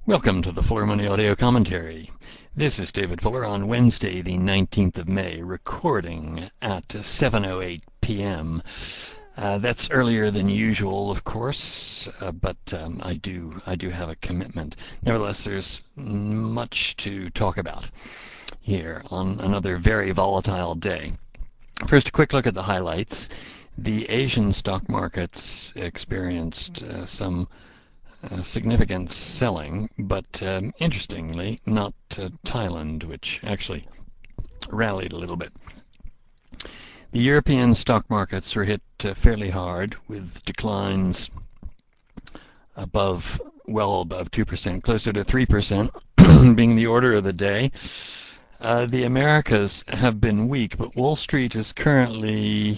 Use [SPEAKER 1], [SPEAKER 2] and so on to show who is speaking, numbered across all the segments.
[SPEAKER 1] Welcome to the Fuller Money Audio Commentary. This is David Fuller on Wednesday, the 19th of May, recording at 7:08 p.m. That's earlier than usual, of course, but I do have a commitment. Nevertheless, there's much to talk about here on another very volatile day. First, a quick look at the highlights. The Asian stock markets experienced some significant selling, but interestingly, not Thailand, which actually rallied a little bit. The European stock markets were hit fairly hard, with declines well above 2%, closer to 3% being the order of the day. The Americas have been weak, but Wall Street is currently,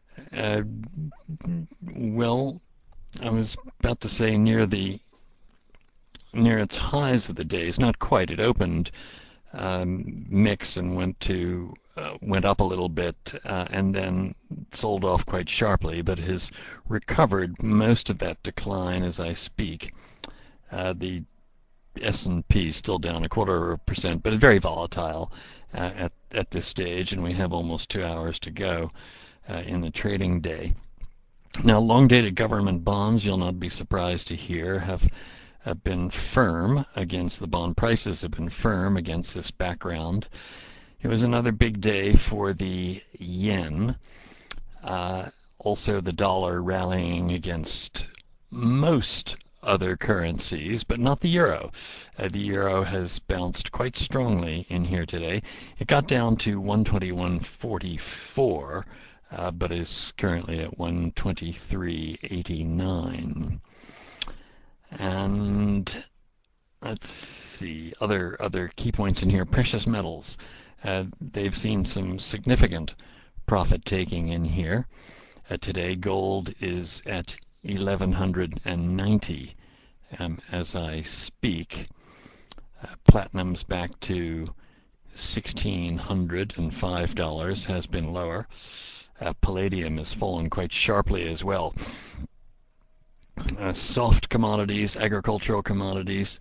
[SPEAKER 1] well, I was about to say near its highs of the day. It's not quite. It opened mixed and went up a little bit and then sold off quite sharply, but has recovered most of that decline as I speak. The S&P is still down 0.25%, but it's very volatile at this stage, and we have almost 2 hours to go in the trading day. Now, long-dated government bonds, you'll not be surprised to hear, have been firm against the bond prices, have been firm against this background. It was another big day for the yen. Also, the dollar rallying against most other currencies, but not the euro. The euro has bounced quite strongly in here today. It got down to 121.44. But is currently at 123.89. And let's see, other key points in here. Precious metals, they've seen some significant profit taking in here. Today, gold is at 1,190 as I speak. Platinum's back to $1,605, has been lower. Palladium has fallen quite sharply as well. Soft commodities, agricultural commodities,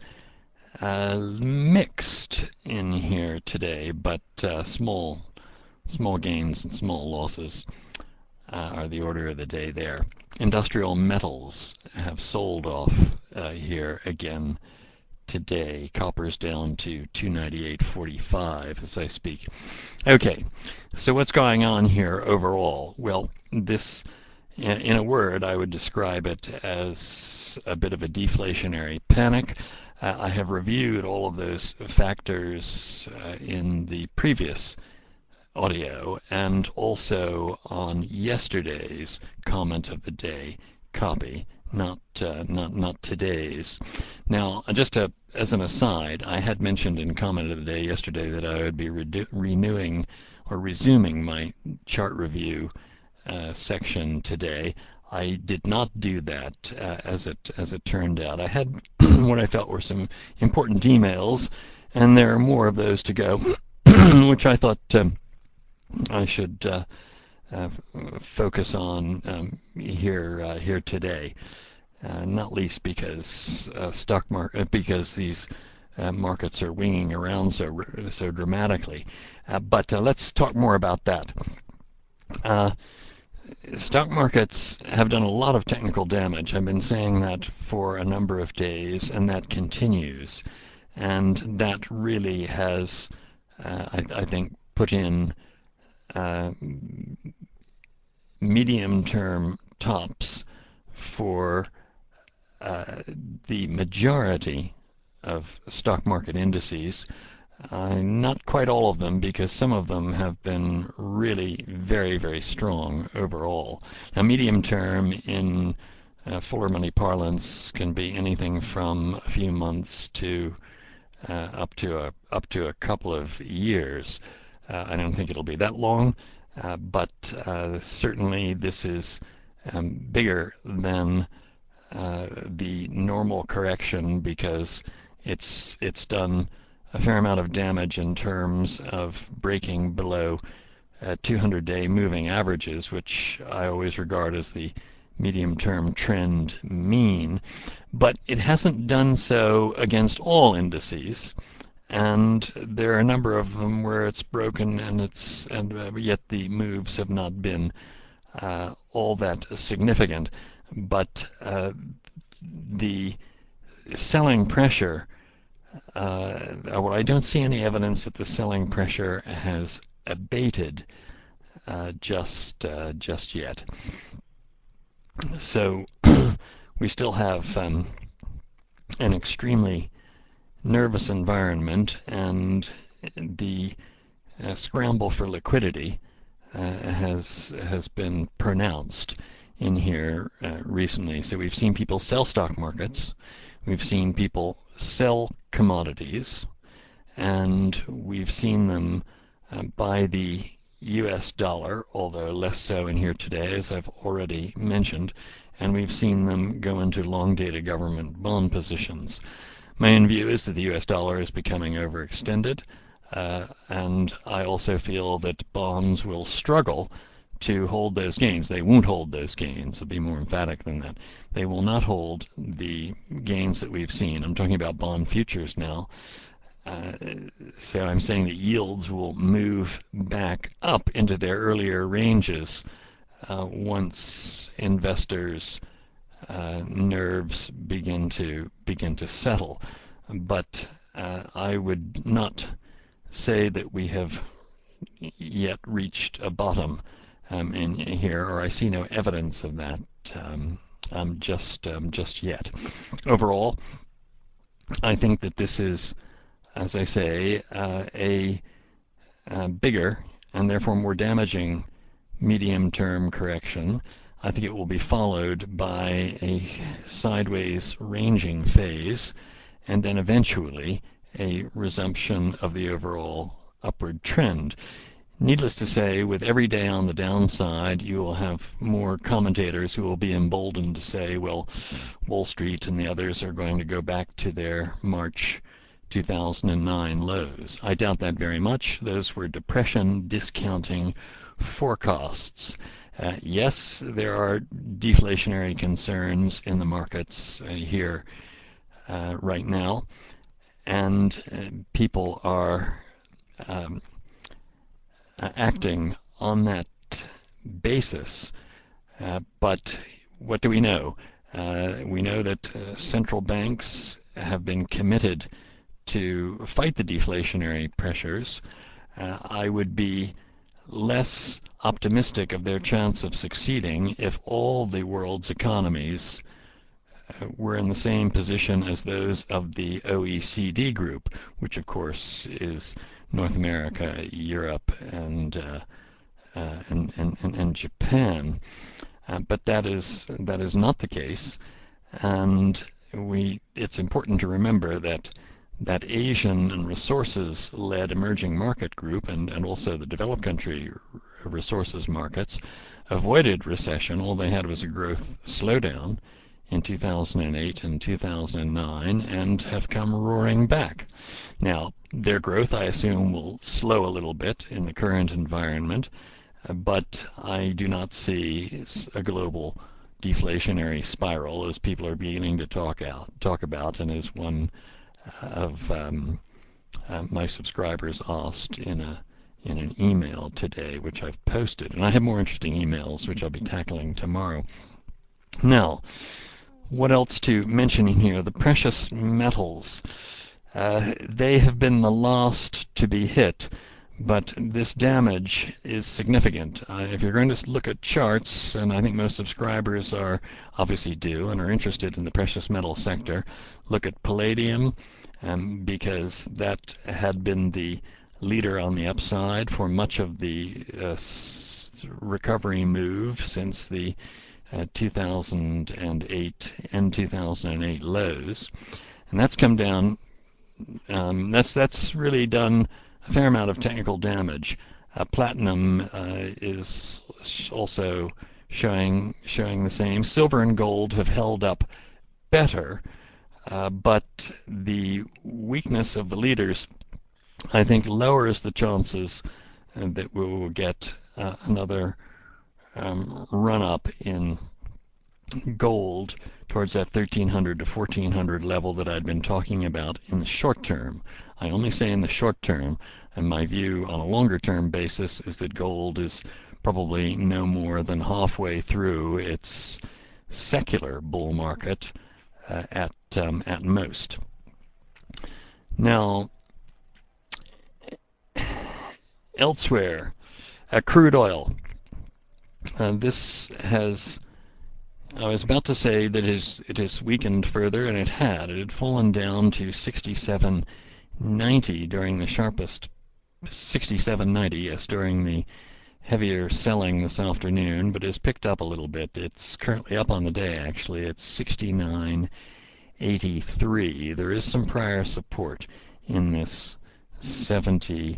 [SPEAKER 1] mixed in here today, but small gains and small losses are the order of the day there. Industrial metals have sold off here again today. Copper's down to 298.45 as I speak. Okay, so what's going on here overall? Well, this, in a word, I would describe it as a bit of a deflationary panic. I have reviewed all of those factors in the previous audio and also on yesterday's comment of the day copy, not today's. Now, just as an aside, I had mentioned in comment of the day yesterday that I would be renewing or resuming my chart review section today. I did not do that as it turned out. I had what I felt were some important emails, and there are more of those to go, which I thought I should focus on here today. Not least because because these markets are winging around so dramatically. But let's talk more about that. Stock markets have done a lot of technical damage. I've been saying that for a number of days, and that continues. And that really has, I think, put in medium-term tops for the majority of stock market indices. Not quite all of them, because some of them have been really very, very strong overall. Now, medium term in Fuller Money parlance can be anything from a few months to up to a couple of years. I don't think it'll be that long, but certainly this is bigger than the normal correction, because it's done a fair amount of damage in terms of breaking below 200-day moving averages, which I always regard as the medium-term trend mean, but it hasn't done so against all indices. And there are a number of them where it's broken, and yet the moves have not been all that significant. But the selling pressure, well, I don't see any evidence that the selling pressure has abated just yet. So we still have an extremely nervous environment, and the scramble for liquidity has been pronounced in here recently. So we've seen people sell stock markets, we've seen people sell commodities, and we've seen them buy the US dollar, although less so in here today, as I've already mentioned, and we've seen them go into long-dated government bond positions. My own view is that the US dollar is becoming overextended, and I also feel that bonds will struggle to hold those gains. They won't hold those gains. I'll be more emphatic than that. They will not hold the gains that we've seen. I'm talking about bond futures now. So I'm saying that yields will move back up into their earlier ranges once investors' nerves begin to settle. But I would not say that we have yet reached a bottom in here, or I see no evidence of that just yet. Overall, I think that this is, as I say, a bigger and therefore more damaging medium-term correction. I think it will be followed by a sideways ranging phase, and then eventually a resumption of the overall upward trend. Needless to say, with every day on the downside, you will have more commentators who will be emboldened to say, well, Wall Street and the others are going to go back to their March 2009 lows. I doubt that very much. Those were depression discounting forecasts. Yes, there are deflationary concerns in the markets here right now, and people are acting on that basis. But what do we know? We know that central banks have been committed to fight the deflationary pressures. I would be less optimistic of their chance of succeeding if all the world's economies were in the same position as those of the OECD group, which of course is North America, Europe, and Japan. But that is not the case, and it's important to remember that Asian and resources-led emerging market group and also the developed country resources markets avoided recession. All they had was a growth slowdown in 2008 and 2009 and have come roaring back. Now, their growth, I assume, will slow a little bit in the current environment, but I do not see a global deflationary spiral as people are beginning to talk about, and as one of my subscribers asked in an email today, which I've posted. And I have more interesting emails, which I'll be tackling tomorrow. Now, what else to mention in here? The precious metals. They have been the last to be hit, but this damage is significant. If you're going to look at charts, and I think most subscribers obviously do and are interested in the precious metal sector, look at palladium, because that had been the leader on the upside for much of the recovery move since the 2008 and 2008 lows, and that's come down. That's really done a fair amount of technical damage. Platinum is also showing the same. Silver and gold have held up better, but the weakness of the leaders, I think, lowers the chances that we will get another run up in gold towards that 1300 to 1400 level that I'd been talking about in the short term. I only say in the short term, and my view on a longer term basis is that gold is probably no more than halfway through its secular bull market at most. Now, elsewhere, crude oil. This has, I was about to say that it has weakened further, and it had. It had fallen down to 67.90 during the sharpest, 67.90, yes, during the heavier selling this afternoon, but has picked up a little bit. It's currently up on the day, actually. It's 69.83. There is some prior support in this $70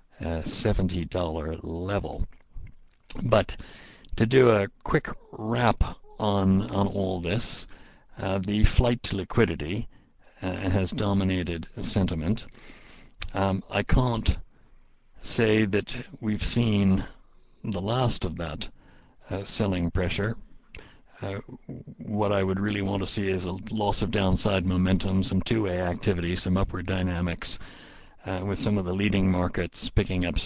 [SPEAKER 1] level. But to do a quick wrap on all this, the flight to liquidity has dominated sentiment. I can't say that we've seen the last of that selling pressure. What I would really want to see is a loss of downside momentum, some two-way activity, some upward dynamics, with some of the leading markets picking up,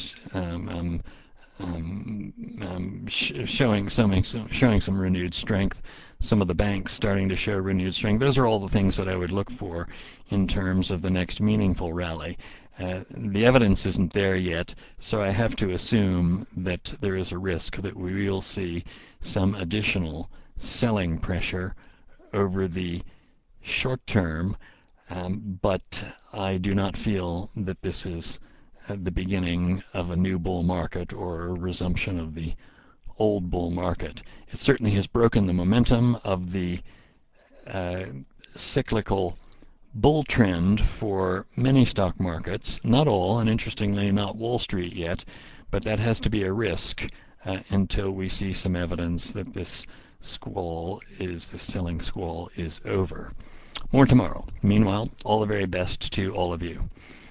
[SPEAKER 1] showing some renewed strength. Some of the banks starting to show renewed strength. Those are all the things that I would look for in terms of the next meaningful rally. The evidence isn't there yet, so I have to assume that there is a risk that we will see some additional selling pressure over the short term, but I do not feel that this is the beginning of a new bull market or a resumption of the old bull market. It certainly has broken the momentum of the cyclical bull trend for many stock markets, not all, and interestingly not Wall Street yet, but that has to be a risk until we see some evidence that this selling squall is over. More tomorrow. Meanwhile, all the very best to all of you.